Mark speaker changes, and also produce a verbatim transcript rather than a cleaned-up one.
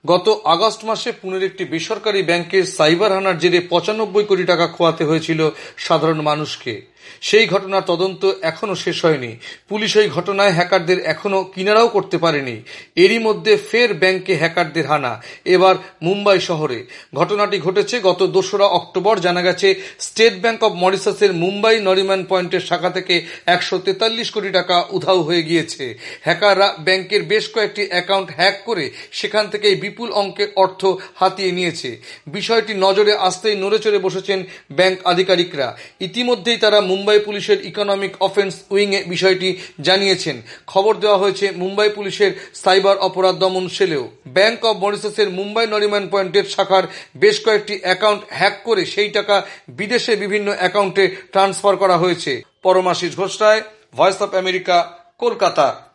Speaker 1: গত আগস্ট মাসে পুনের একটি বেসরকারি ব্যাংকের সাইবার হানার জেরে পঁচানব্বই কোটি টাকা খোয়াতে হয়েছিল সাধারণ মানুষকে। সেই ঘটনার তদন্ত এখনো শেষ হয়নি। পুলিশ ওই ঘটনায় হ্যাকারদের এখনো কিনারাও করতে পারেনি। এরই মধ্যে ফের ব্যাংকে হ্যাকারদের হানা, এবার মুম্বাই শহরে। ঘটনাটি ঘটেছে গত দোসরা অক্টোবর। জানা গেছে, স্টেট ব্যাংক অব মরিশাসের মুম্বাই নরিম্যান পয়েন্টের শাখা থেকে একশো তেতাল্লিশ কোটি টাকা উধাও হয়ে গিয়েছে। হ্যাকাররা ব্যাংকের বেশ কয়েকটি অ্যাকাউন্ট হ্যাক করে সেখান থেকে বিপুল অঙ্কের অর্থ হাতিয়ে নিয়েছে। বিষয়টি নজরে আসতেই নড়েচড়ে বসেছেন ব্যাংক আধিকারিকরা। ইতিমধ্যেই তারা মুম্বাই পুলিশের ইকোনমিক অফেন্স উইংয়ে বিষয়টি জানিয়েছেন। খবর দেওয়া হয়েছে মুম্বাই পুলিশের সাইবার অপরাধ দমন সেলেও। ব্যাংক অব মরিশাসের মুম্বাই নরিম্যান পয়েন্টের শাখার বেশ কয়েকটি অ্যাকাউন্ট হ্যাক করে সেই টাকা বিদেশে বিভিন্ন অ্যাকাউন্টে ট্রান্সফার করা হয়েছে। Paramashis Ghosh Ray, voice of America, Kolkata.